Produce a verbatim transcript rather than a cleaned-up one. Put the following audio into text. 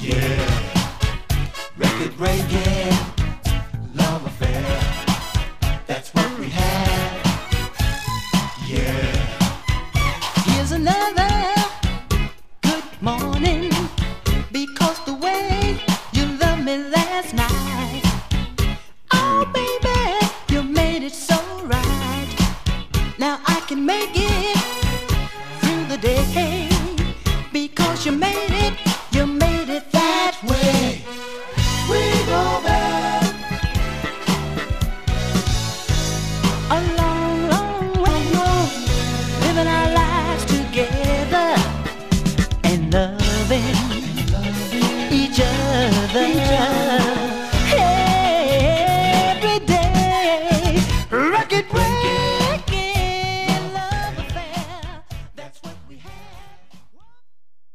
Record breaking, love affair. That's what we had. Yeah. Here's another good morning, because the way you loved me last night, oh baby, you made it so right. Now I can make it through the day, because you made it, you made it that way. We go back A long, long way, living our lives together and loving each other.